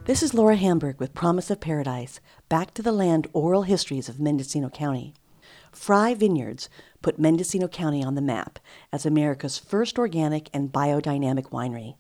This is Laura Hamburg with Promise of Paradise, back to the land oral histories of Mendocino County. Fry Vineyards put Mendocino County on the map as America's first organic and biodynamic winery.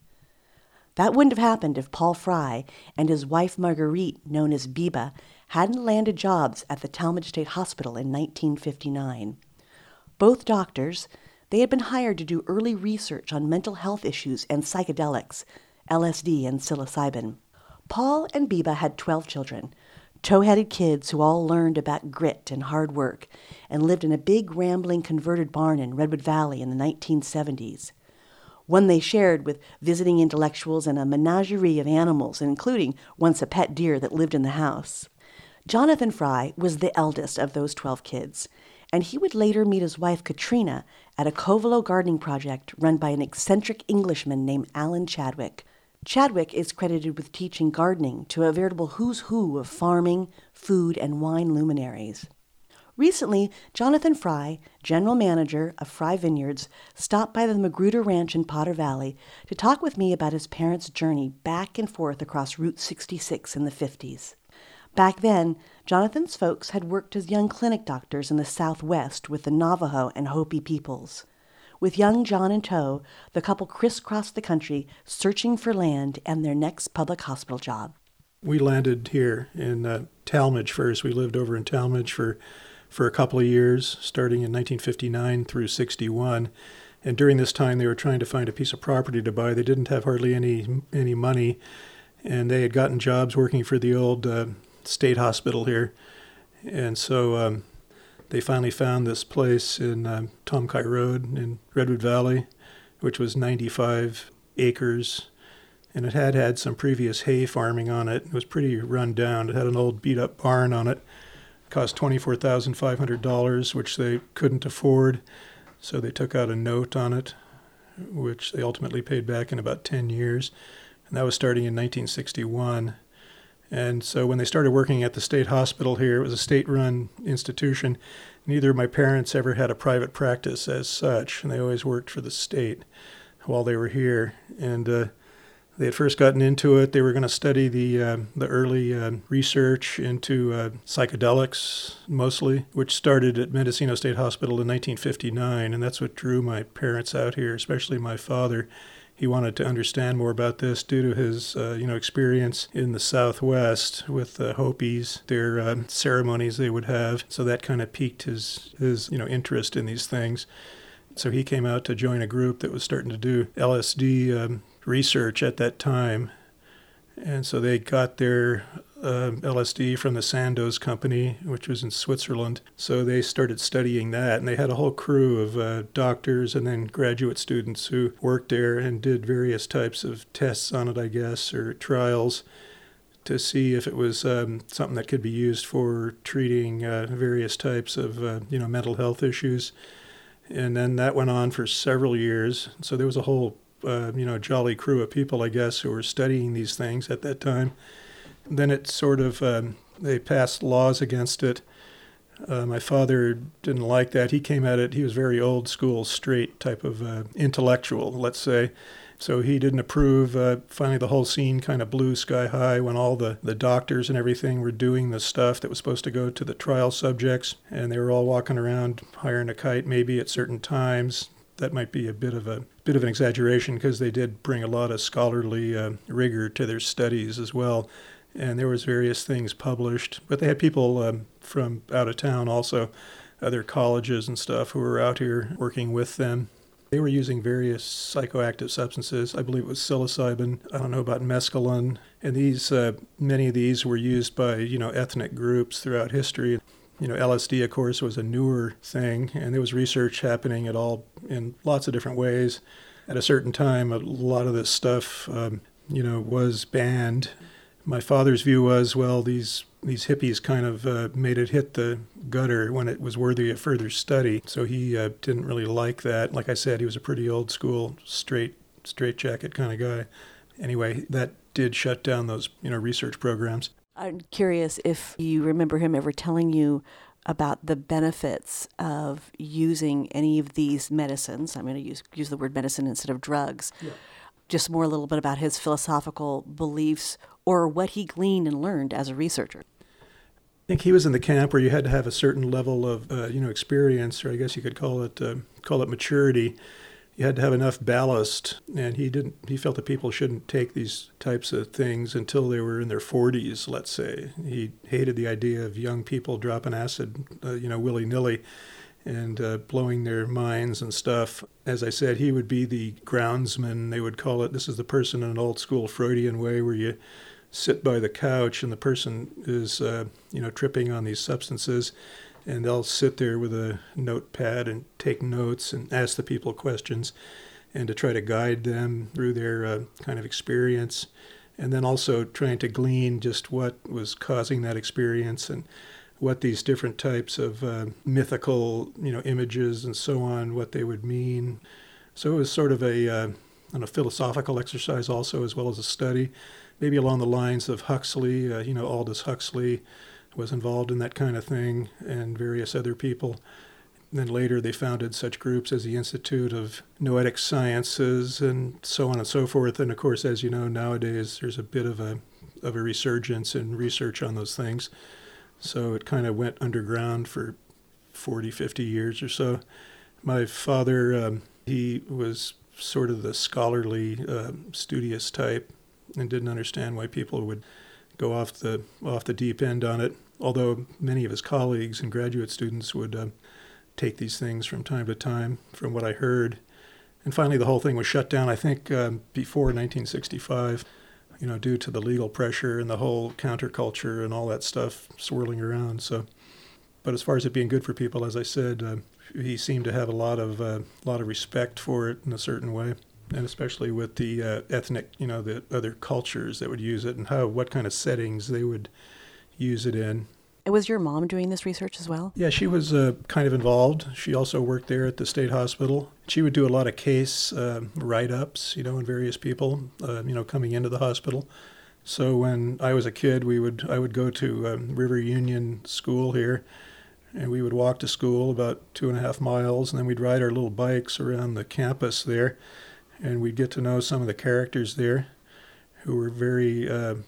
That wouldn't have happened if Paul Fry and his wife Marguerite, known as Biba, hadn't landed jobs at the Talmadge State Hospital in 1959. Both doctors, they had been hired to do early research on mental health issues and psychedelics, LSD and psilocybin. Paul and Biba had 12 children, tow-headed kids who all learned about grit and hard work and lived in a big rambling converted barn in Redwood Valley in the 1970s. One they shared with visiting intellectuals and a menagerie of animals, including once a pet deer that lived in the house. Jonathan Fry was the eldest of those 12 kids, and he would later meet his wife Katrina at a Covelo gardening project run by an eccentric Englishman named Alan Chadwick. Chadwick is credited with teaching gardening to a veritable who's who of farming, food, and wine luminaries. Recently, Jonathan Fry, general manager of Fry Vineyards, stopped by the Magruder Ranch in Potter Valley to talk with me about his parents' journey back and forth across Route 66 in the 50s. Back then, Jonathan's folks had worked as young clinic doctors in the Southwest with the Navajo and Hopi peoples. With young John in tow, the couple crisscrossed the country, searching for land and their next public hospital job. We landed here in Talmadge first. We lived over in Talmadge for a couple of years, starting in 1959 through 61. And during this time, they were trying to find a piece of property to buy. They didn't have hardly any money, and they had gotten jobs working for the old state hospital here. And so they finally found this place in Tomkai Road in Redwood Valley, which was 95 acres, and it had some previous hay farming on it. It was pretty run down. It had an old beat-up barn on it. It cost $24,500, which they couldn't afford, so they took out a note on it, which they ultimately paid back in about 10 years, and that was starting in 1961. And so when they started working at the state hospital here, it was a state-run institution. Neither of my parents ever had a private practice as such, and they always worked for the state while they were here. And they had first gotten into it. They were going to study the early research into psychedelics, mostly, which started at Mendocino State Hospital in 1959, and that's what drew my parents out here, especially my father. He wanted to understand more about this due to his, experience in the Southwest with the Hopis, their ceremonies they would have. So that kind of piqued his interest in these things. So he came out to join a group that was starting to do LSD research at that time. And so they got their LSD from the Sandoz company, which was in Switzerland. So they started studying that, and they had a whole crew of doctors and then graduate students who worked there and did various types of tests on it, I guess, or trials to see if it was something that could be used for treating various types of mental health issues. And then that went on for several years. So there was a whole jolly crew of people, I guess, who were studying these things at that time. Then it sort of, they passed laws against it. My father didn't like that. He came at it, he was very old school, straight type of intellectual, let's say. So he didn't approve. Finally, the whole scene kind of blew sky high when all the doctors and everything were doing the stuff that was supposed to go to the trial subjects. And they were all walking around hiring a kite maybe at certain times. That might be a bit of an exaggeration because they did bring a lot of scholarly rigor to their studies as well. And there was various things published, but they had people from out of town also, other colleges and stuff who were out here working with them. They were using various psychoactive substances. I believe it was psilocybin. I don't know about mescaline. And these, many of these were used by, ethnic groups throughout history. LSD, of course, was a newer thing, and there was research happening in lots of different ways. At a certain time, a lot of this stuff, was banned. My father's view was, well, these hippies kind of made it hit the gutter when it was worthy of further study. So he didn't really like that. Like I said, he was a pretty old school, straight jacket kind of guy. Anyway, that did shut down those, research programs. I'm curious if you remember him ever telling you about the benefits of using any of these medicines. I'm going to use the word medicine instead of drugs. Yeah. just more a little bit about his philosophical beliefs or what he gleaned and learned as a researcher? I think he was in the camp where you had to have a certain level of, experience, or I guess you could call it maturity. You had to have enough ballast, and he felt that people shouldn't take these types of things until they were in their 40s, let's say. He hated the idea of young people dropping acid, willy-nilly, and blowing their minds and stuff. As I said, he would be the groundsman, they would call it. This is the person in an old-school Freudian way where you sit by the couch and the person is, tripping on these substances, and they'll sit there with a notepad and take notes and ask the people questions and to try to guide them through their kind of experience, and then also trying to glean just what was causing that experience and what these different types of mythical, images and so on, what they would mean. So it was sort of a philosophical exercise also, as well as a study, maybe along the lines of Huxley. Aldous Huxley was involved in that kind of thing, and various other people. And then later they founded such groups as the Institute of Noetic Sciences and so on and so forth. And of course, as you know, nowadays there's a bit of a resurgence in research on those things. So it kind of went underground for 40, 50 years or so. My father, he was sort of the scholarly, studious type, and didn't understand why people would go off the deep end on it, although many of his colleagues and graduate students would take these things from time to time, from what I heard. And finally, the whole thing was shut down, I think, before 1965, due to the legal pressure and the whole counterculture and all that stuff swirling around. So, but as far as it being good for people, as I said, he seemed to have a lot of respect for it in a certain way, and especially with the ethnic, the other cultures that would use it and what kind of settings they would use it in. And was your mom doing this research as well? Yeah, she was kind of involved. She also worked there at the state hospital. She would do a lot of case write-ups, and various people, coming into the hospital. So when I was a kid, I would go to River Union School here, and we would walk to school about 2.5 miles, and then we'd ride our little bikes around the campus there, and we'd get to know some of the characters there, who were very,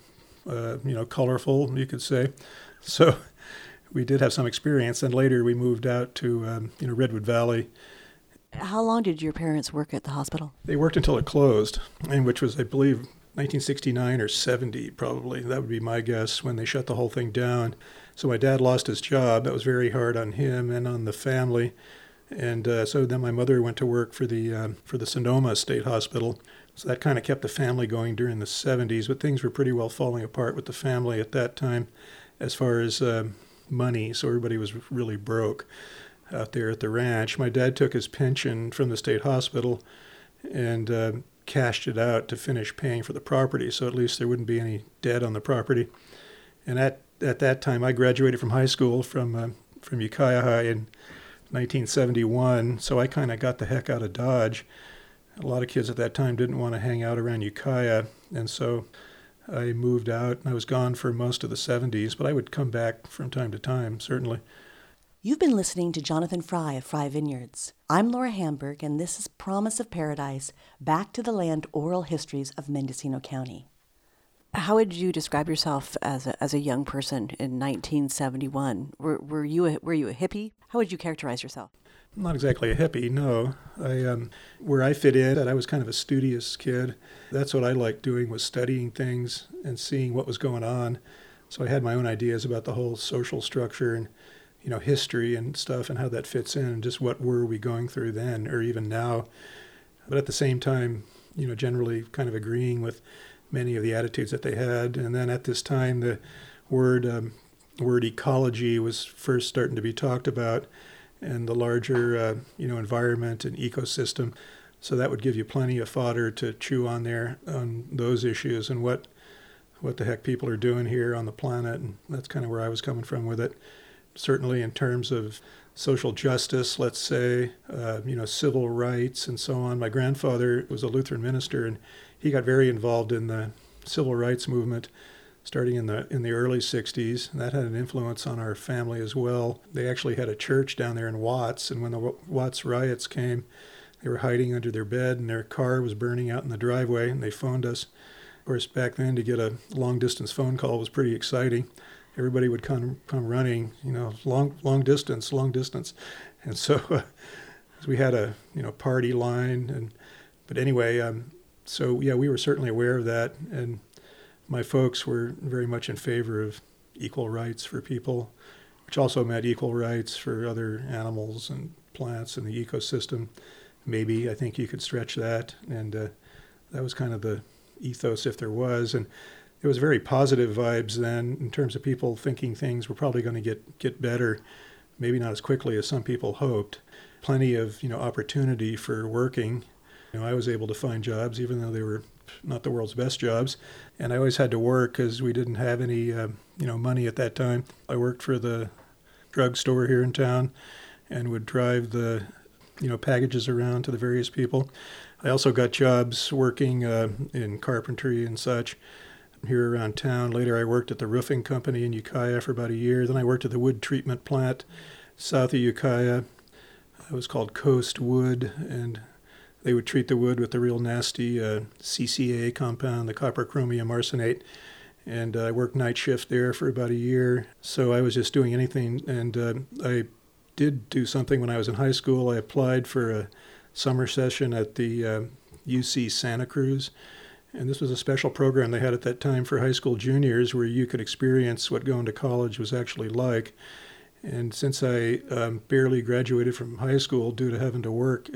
colorful, you could say. So we did have some experience, and later we moved out to, Redwood Valley. How long did your parents work at the hospital? They worked until it closed, and which was, I believe, 1969 or 70, probably. That would be my guess, when they shut the whole thing down. So my dad lost his job. That was very hard on him and on the family. And so then my mother went to work for the Sonoma State Hospital. So that kind of kept the family going during the 70s, but things were pretty well falling apart with the family at that time as far as money. So everybody was really broke out there at the ranch. My dad took his pension from the state hospital and cashed it out to finish paying for the property, so at least there wouldn't be any debt on the property. And at that time, I graduated from high school from Ukiah High in 1971, so I kind of got the heck out of Dodge. A lot of kids at that time didn't want to hang out around Ukiah, and so I moved out, and I was gone for most of the 70s, but I would come back from time to time, certainly. You've been listening to Jonathan Fry of Fry Vineyards. I'm Laura Hamburg, and this is Promise of Paradise, Back to the Land Oral Histories of Mendocino County. How would you describe yourself as a young person in 1971? Were you a hippie? How would you characterize yourself? I'm not exactly a hippie, no. Where I fit in, I was kind of a studious kid. That's what I liked doing, was studying things and seeing what was going on. So I had my own ideas about the whole social structure and history and stuff and how that fits in and just what were we going through then or even now. But at the same time, generally kind of agreeing with many of the attitudes that they had. And then at this time, the word ecology was first starting to be talked about, and the larger, environment and ecosystem. So that would give you plenty of fodder to chew on there on those issues and what the heck people are doing here on the planet. And that's kind of where I was coming from with it. Certainly in terms of social justice, let's say, civil rights and so on. My grandfather was a Lutheran minister, and he got very involved in the civil rights movement starting in the early 60s. And that had an influence on our family as well. They actually had a church down there in Watts, and when the Watts riots came, They were hiding under their bed, and their car was burning out in the driveway, and they phoned us. Of course, back then, to get a long-distance phone call was pretty exciting. Everybody would come running, long distance. And so we had a, party line. But anyway, so yeah, we were certainly aware of that. And my folks were very much in favor of equal rights for people, which also meant equal rights for other animals and plants in the ecosystem. Maybe, I think you could stretch that. And that was kind of the ethos, if there was. And it was very positive vibes then in terms of people thinking things were probably going to get better, maybe not as quickly as some people hoped. Plenty of, opportunity for working. I was able to find jobs, even though they were not the world's best jobs. And I always had to work because we didn't have any, money at that time. I worked for the drugstore here in town and would drive the, packages around to the various people. I also got jobs working in carpentry and such here around town. Later, I worked at the roofing company in Ukiah for about a year. Then I worked at the wood treatment plant south of Ukiah. It was called Coast Wood, and they would treat the wood with the real nasty CCA compound, the copper chromium arsenate. And I worked night shift there for about a year. So I was just doing anything. And I did do something when I was in high school. I applied for a summer session at the UC Santa Cruz. And this was a special program they had at that time for high school juniors where you could experience what going to college was actually like. And since I barely graduated from high school due to having to work,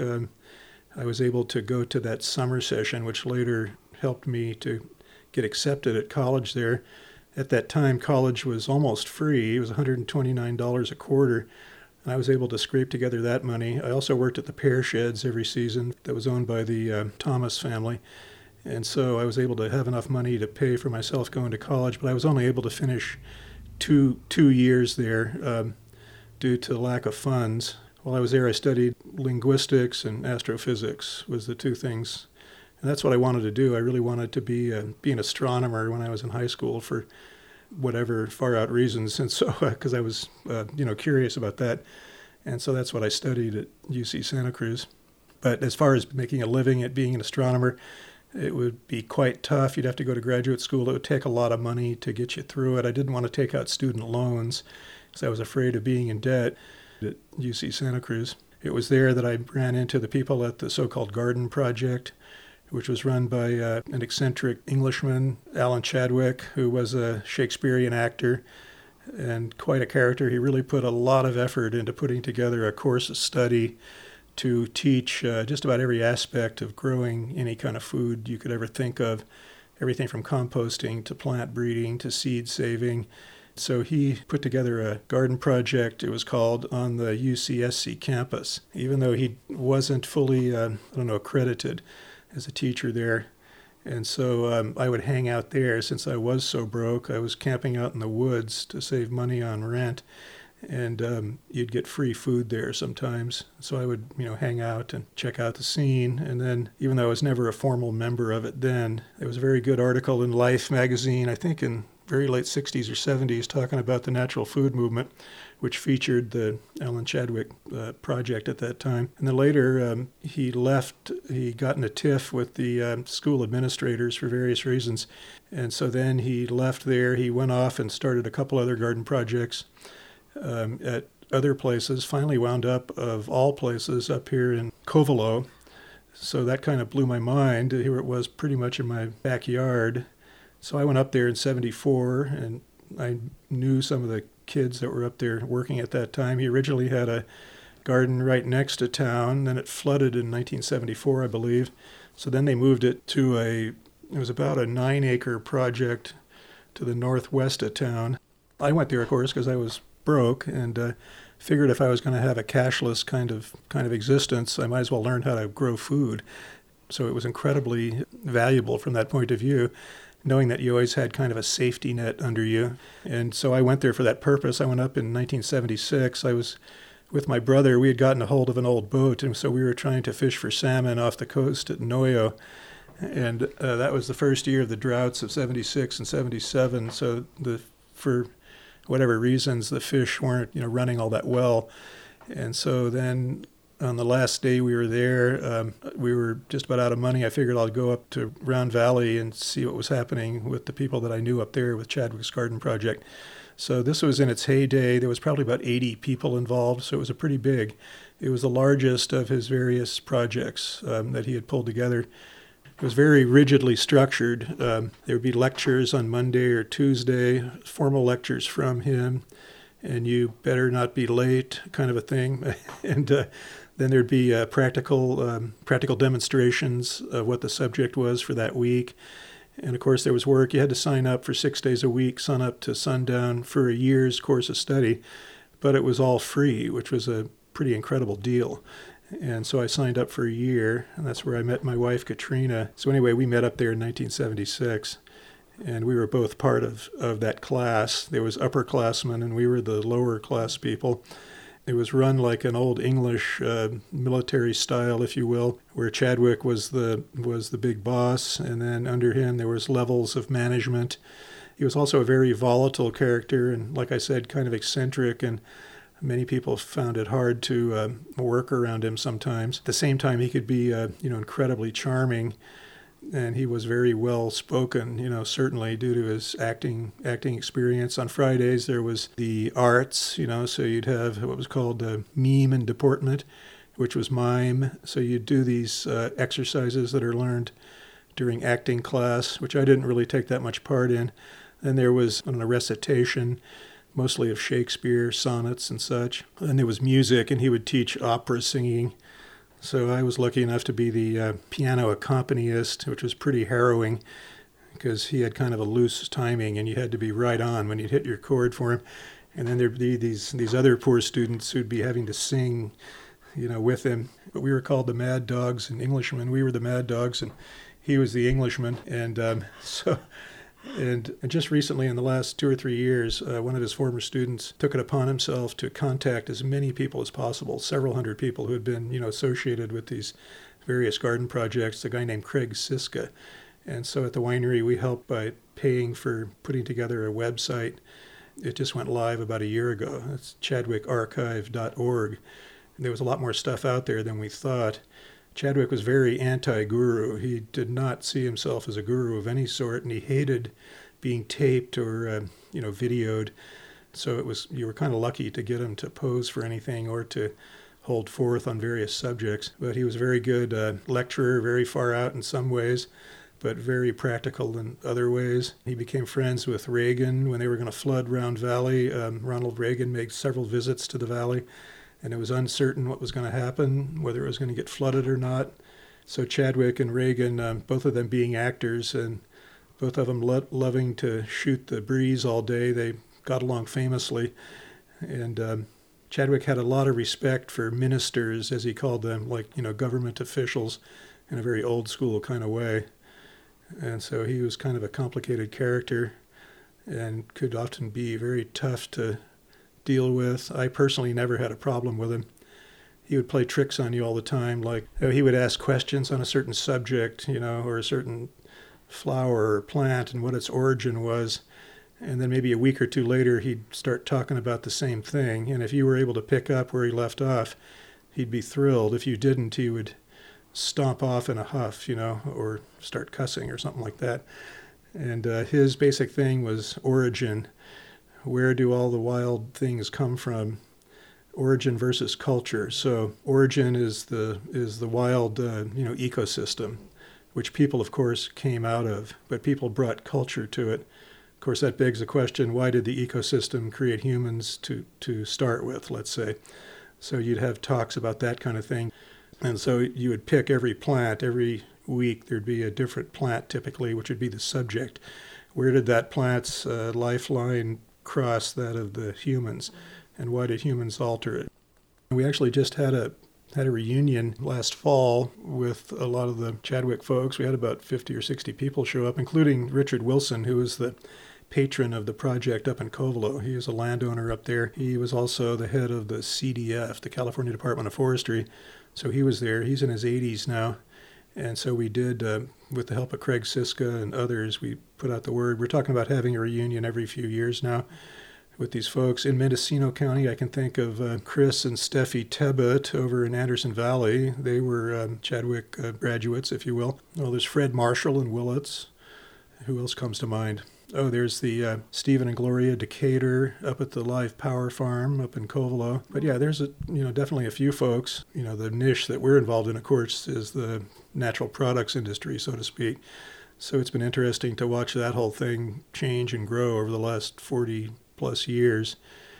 I was able to go to that summer session, which later helped me to get accepted at college there. At that time, college was almost free. It was $129 a quarter. And I was able to scrape together that money. I also worked at the pear sheds every season that was owned by the Thomas family. And so I was able to have enough money to pay for myself going to college, but I was only able to finish two years there due to lack of funds. While I was there, I studied linguistics and astrophysics was the two things. And that's what I wanted to do. I really wanted to be an astronomer when I was in high school for whatever far-out reasons, and so because I was curious about that. And so that's what I studied at UC Santa Cruz. But as far as making a living at being an astronomer, it would be quite tough. You'd have to go to graduate school. It would take a lot of money to get you through it. I didn't want to take out student loans because I was afraid of being in debt at UC Santa Cruz. It was there that I ran into the people at the so-called Garden Project, which was run by an eccentric Englishman, Alan Chadwick, who was a Shakespearean actor and quite a character. He really put a lot of effort into putting together a course of study to teach just about every aspect of growing any kind of food you could ever think of, everything from composting to plant breeding to seed saving. So he put together a garden project, it was called, on the UCSC campus, even though he wasn't fully, accredited as a teacher there. And so I would hang out there since I was so broke. I was camping out in the woods to save money on rent. And you'd get free food there sometimes. So I would, hang out and check out the scene. And then, even though I was never a formal member of it then, there was a very good article in Life magazine, I think in very late 60s or 70s, talking about the natural food movement, which featured the Alan Chadwick project at that time. And then later, he left. He got in a tiff with the school administrators for various reasons. And so then he left there. He went off and started a couple other garden projects at other places, finally wound up, of all places, up here in Covelo. So that kind of blew my mind. Here it was pretty much in my backyard. So I went up there in 74, and I knew some of the kids that were up there working at that time. He originally had a garden right next to town. Then it flooded in 1974, I believe. So then they moved it to it was about a 9-acre project to the northwest of town. I went there, of course, because I was broke and figured if I was going to have a cashless kind of existence, I might as well learn how to grow food. So it was incredibly valuable from that point of view, knowing that you always had kind of a safety net under you. And so I went there for that purpose. I went up in 1976. I was with my brother. We had gotten a hold of an old boat, and so we were trying to fish for salmon off the coast at Noyo. And that was the first year of the droughts of 76 and 77. So for whatever reasons, the fish weren't, running all that well. And so then On the last day we were there, we were just about out of money. I figured I'd go up to Round Valley and see what was happening with the people that I knew up there with Chadwick's Garden Project. So this was in its heyday. There was probably about 80 people involved, so it was a pretty big. It was the largest of his various projects that he had pulled together. It was very rigidly structured. There would be lectures on Monday or Tuesday, formal lectures from him, and you better not be late, kind of a thing. And then there'd be practical demonstrations of what the subject was for that week. And of course, there was work. You had to sign up for 6 days a week, sun up to sundown, for a year's course of study. But it was all free, which was a pretty incredible deal. And so I signed up for a year, and that's where I met my wife, Katrina. So anyway, we met up there in 1976, and we were both part of that class. There was upperclassmen, and we were the lower class people. It was run like an old English military style, if you will, where Chadwick was the big boss, and then under him there was levels of management. He was also a very volatile character, and like I said, kind of eccentric, and many people found it hard to work around him sometimes. At the same time, he could be incredibly charming, and he was very well spoken, certainly due to his acting experience. On Fridays, there was the arts, so you'd have what was called mime and deportment, which was mime. So you'd do these exercises that are learned during acting class, which I didn't really take that much part in. Then there was a recitation, mostly of Shakespeare, sonnets and such. Then there was music, and he would teach opera singing. So I was lucky enough to be the piano accompanist, which was pretty harrowing because he had kind of a loose timing, and you had to be right on when you'd hit your chord for him. And then there'd be these other poor students who'd be having to sing, with him. But we were called the Mad Dogs and Englishmen. We were the Mad Dogs, and he was the Englishman. And And just recently, in the last 2 or 3 years, one of his former students took it upon himself to contact as many people as possible, several hundred people who had been, associated with these various garden projects, a guy named Craig Siska. And so at the winery, we helped by paying for putting together a website. It just went live about a year ago. It's chadwickarchive.org. There was a lot more stuff out there than we thought. Chadwick was very anti-guru. He did not see himself as a guru of any sort, and he hated being taped or, videoed. So you were kind of lucky to get him to pose for anything or to hold forth on various subjects. But he was a very good lecturer, very far out in some ways, but very practical in other ways. He became friends with Reagan when they were going to flood Round Valley. Ronald Reagan made several visits to the valley, and it was uncertain what was going to happen, whether it was going to get flooded or not. So Chadwick and Reagan, both of them being actors and both of them loving to shoot the breeze all day, they got along famously. And Chadwick had a lot of respect for ministers, as he called them, like, government officials in a very old school kind of way. And so he was kind of a complicated character and could often be very tough to deal with. I personally never had a problem with him. He would play tricks on you all the time, like he would ask questions on a certain subject, or a certain flower or plant and what its origin was. And then maybe a week or two later, he'd start talking about the same thing. And if you were able to pick up where he left off, he'd be thrilled. If you didn't, he would stomp off in a huff, or start cussing or something like that. And his basic thing was origin. Where do all the wild things come from? Origin versus culture. So origin is the wild ecosystem, which people of course came out of, but people brought culture to it. Of course, that begs the question: why did the ecosystem create humans to start with? Let's say. So you'd have talks about that kind of thing, and so you would pick every plant every week. There'd be a different plant typically, which would be the subject. Where did that plant's lifeline cross that of the humans, and why did humans alter it? We actually just had a reunion last fall with a lot of the Chadwick folks. We had about 50 or 60 people show up, including Richard Wilson, who was the patron of the project up in Covelo. He was a landowner up there. He was also the head of the CDF, the California Department of Forestry. So he was there. He's in his 80s now. And so we did, with the help of Craig Siska and others, we put out the word. We're talking about having a reunion every few years now. with these folks. In Mendocino County, I can think of Chris and Steffi Tebbett over in Anderson Valley. They were Chadwick graduates, if you will. Well, there's Fred Marshall in Willits. Who else comes to mind? Oh, there's the Stephen and Gloria Decatur up at the Live Power Farm up in Covelo. But yeah, there's definitely a few folks. The niche that we're involved in, of course, is the natural products industry, so to speak. So it's been interesting to watch that whole thing change and grow over the last 40 plus years.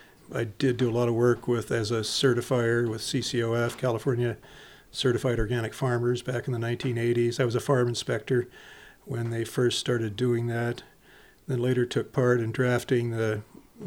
I did do a lot of work as a certifier with CCOF, California Certified Organic Farmers, back in the 1980s. I was a farm inspector when they first started doing that. Then later took part in drafting the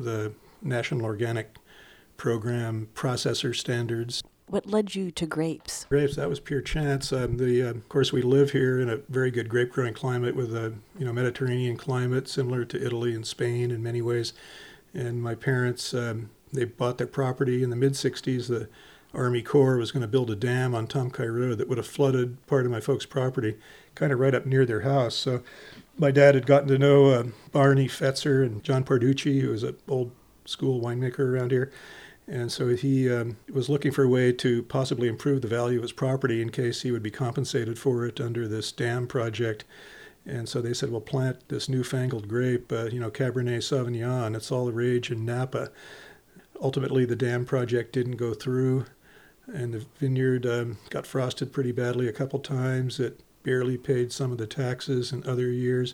National Organic Program processor standards. What led you to grapes? Grapes, that was pure chance. Of course, we live here in a very good grape growing climate with a Mediterranean climate, similar to Italy and Spain in many ways. And my parents, they bought their property in the mid-'60s. The Army Corps was going to build a dam on Tom Kai Road that would have flooded part of my folks' property, kind of right up near their house. So my dad had gotten to know Barney Fetzer and John Parducci, who was an old school winemaker around here. And so he was looking for a way to possibly improve the value of his property in case he would be compensated for it under this dam project. And so they said, well, plant this newfangled grape, Cabernet Sauvignon. It's all the rage in Napa. Ultimately, the dam project didn't go through, and the vineyard got frosted pretty badly a couple times. It barely paid some of the taxes in other years.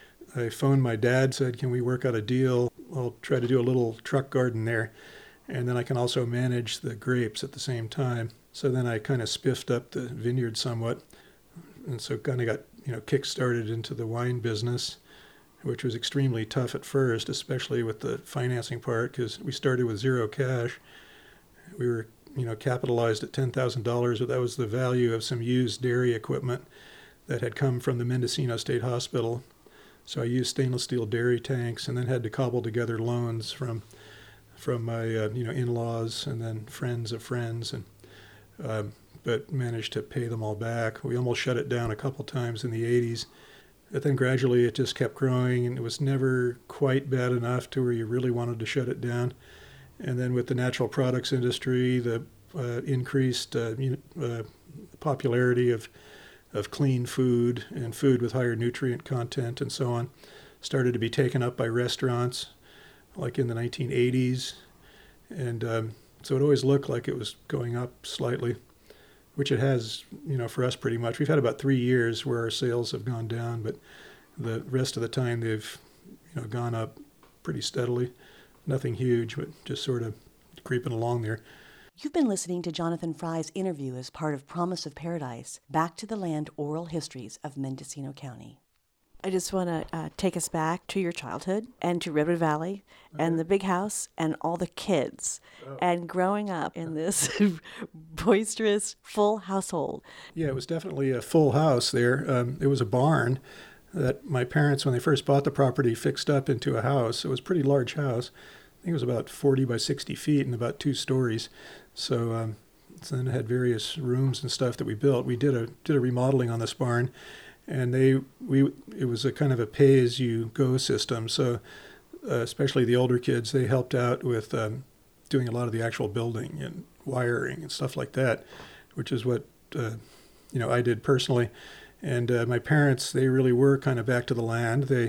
I phoned my dad, said, can we work out a deal? I'll try to do a little truck garden there, and then I can also manage the grapes at the same time. So then I kind of spiffed up the vineyard somewhat, and so kind of got kick-started into the wine business, which was extremely tough at first, especially with the financing part, because we started with zero cash. We were, capitalized at $10,000, but that was the value of some used dairy equipment that had come from the Mendocino State Hospital. So I used stainless steel dairy tanks, and then had to cobble together loans from my in-laws and then friends of friends, and but managed to pay them all back. We almost shut it down a couple times in the 80s. But then gradually it just kept growing, and it was never quite bad enough to where you really wanted to shut it down. And then with the natural products industry, the increased popularity of clean food and food with higher nutrient content and so on started to be taken up by restaurants, like in the 1980s. And so it always looked like it was going up slightly, which it has, for us pretty much. We've had about 3 years where our sales have gone down, but the rest of the time they've, gone up pretty steadily. Nothing huge, but just sort of creeping along there. You've been listening to Jonathan Fry's interview as part of Promise of Paradise, Back to the Land Oral Histories of Mendocino County. I just want to take us back to your childhood and to Redwood Valley and the big house and all the kids and growing up in this boisterous, full household. Yeah, it was definitely a full house there. It was a barn that my parents, when they first bought the property, fixed up into a house. It was a pretty large house. I think it was about 40 by 60 feet and about 2 stories. So then it had various rooms and stuff that we built. We did a remodeling on this barn. And it was a kind of a pay-as-you-go system. So especially the older kids, they helped out with doing a lot of the actual building and wiring and stuff like that, which is what I did personally. And my parents, they really were kind of back to the land. They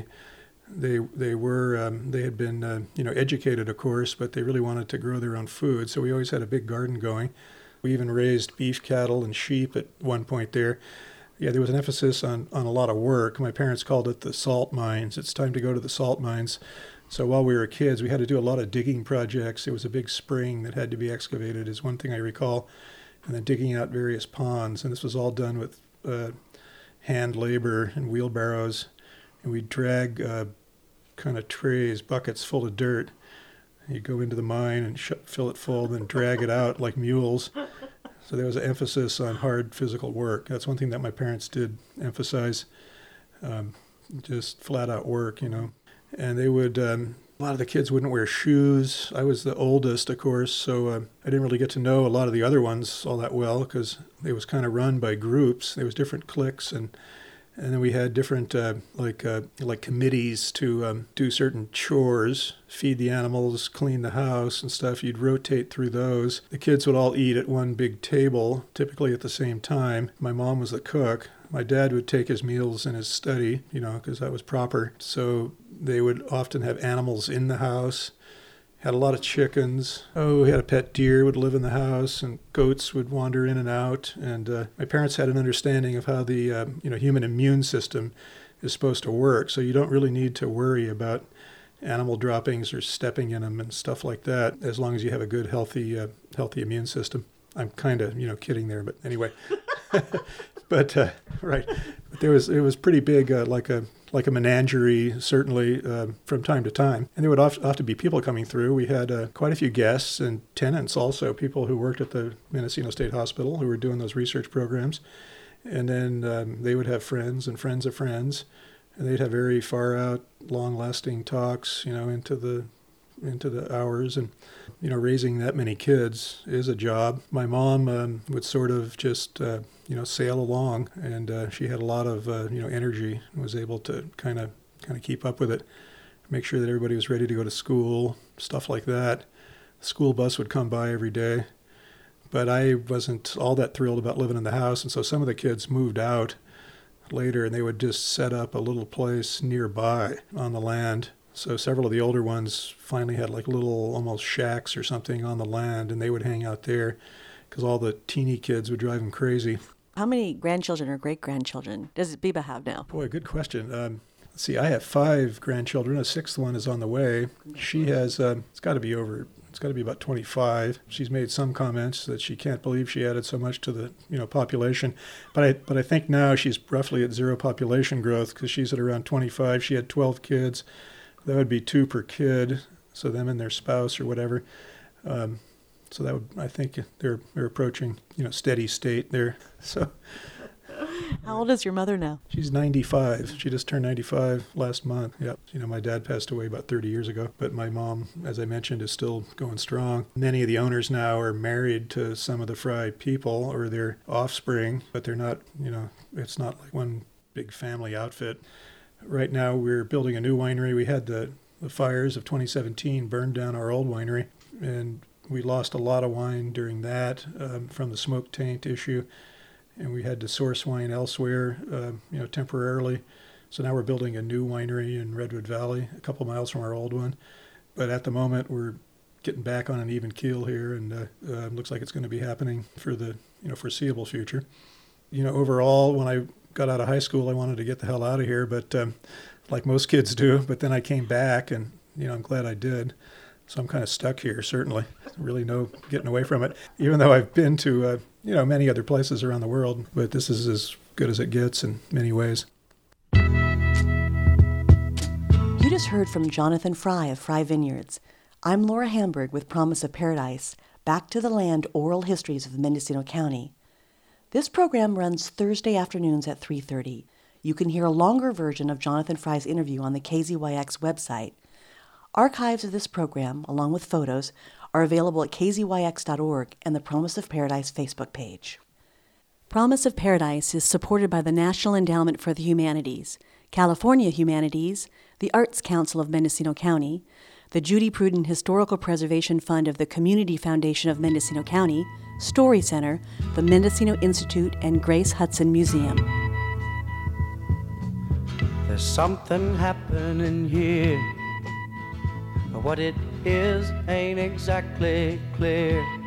had been educated, of course, but they really wanted to grow their own food. So we always had a big garden going. We even raised beef cattle and sheep at one point there. Yeah, there was an emphasis on a lot of work. My parents called it the salt mines. It's time to go to the salt mines. So while we were kids, we had to do a lot of digging projects. There was a big spring that had to be excavated, is one thing I recall, and then digging out various ponds. And this was all done with hand labor and wheelbarrows. And we'd drag kind of trays, buckets full of dirt. You'd go into the mine and fill it full, then drag it out like mules. So there was an emphasis on hard physical work. That's one thing that my parents did emphasize, just flat out work, And they would, a lot of the kids wouldn't wear shoes. I was the oldest, of course, so I didn't really get to know a lot of the other ones all that well because it was kind of run by groups. There was different cliques, and And then we had different like committees to do certain chores, feed the animals, clean the house and stuff. You'd rotate through those. The kids would all eat at one big table, typically at the same time. My mom was the cook. My dad would take his meals in his study, because that was proper. So they would often have animals in the house. Had a lot of chickens. We had a pet deer would live in the house, and goats would wander in and out. And my parents had an understanding of how the human immune system is supposed to work. So you don't really need to worry about animal droppings or stepping in them and stuff like that, as long as you have a good, healthy immune system. I'm kind of kidding there, but anyway. But right, but it was pretty big, like a menagerie, certainly from time to time. And there would often be people coming through. We had quite a few guests and tenants also, people who worked at the Mendocino State Hospital who were doing those research programs. And then they would have friends and friends of friends, and they'd have very far out, long-lasting talks, into the hours. And raising that many kids is a job. My mom would sort of just sail along, and she had a lot of energy and was able to kind of keep up with it, make sure that everybody was ready to go to school, stuff like that. The school bus would come by every day, but I wasn't all that thrilled about living in the house, and so some of the kids moved out later, and they would just set up a little place nearby on the land. So several of the older ones finally had like little almost shacks or something on the land, and they would hang out there because all the teeny kids would drive them crazy. How many grandchildren or great-grandchildren does Biba have now? Boy, good question. Let's see, I have 5 grandchildren. A 6th one is on the way. She has, it's got to be about 25. She's made some comments that she can't believe she added so much to the population. But I think now she's roughly at 0 population growth because she's at around 25. She had 12 kids. That would be 2 per kid, so them and their spouse or whatever. So that would, I think they're approaching, steady state there. So. How old is your mother now? She's 95. She just turned 95 last month. Yep. My dad passed away about 30 years ago, but my mom, as I mentioned, is still going strong. Many of the owners now are married to some of the Fry people or their offspring, but they're not, it's not like one big family outfit. Right now we're building a new winery. We had the fires of 2017 burned down our old winery, and we lost a lot of wine during that from the smoke taint issue, and we had to source wine elsewhere, temporarily. So now we're building a new winery in Redwood Valley, a couple miles from our old one. But at the moment, we're getting back on an even keel here, and looks like it's going to be happening for the foreseeable future. Overall, when I got out of high school, I wanted to get the hell out of here, but like most kids do. But then I came back, and I'm glad I did. So I'm kind of stuck here, certainly. Really no getting away from it, even though I've been to, many other places around the world. But this is as good as it gets in many ways. You just heard from Jonathan Fry of Fry Vineyards. I'm Laura Hamburg with Promise of Paradise, Back to the Land Oral Histories of Mendocino County. This program runs Thursday afternoons at 3:30. You can hear a longer version of Jonathan Fry's interview on the KZYX website. Archives of this program, along with photos, are available at kzyx.org and the Promise of Paradise Facebook page. Promise of Paradise is supported by the National Endowment for the Humanities, California Humanities, the Arts Council of Mendocino County, the Judy Pruden Historical Preservation Fund of the Community Foundation of Mendocino County, Story Center, the Mendocino Institute, and Grace Hudson Museum. There's something happening here. What it is ain't exactly clear.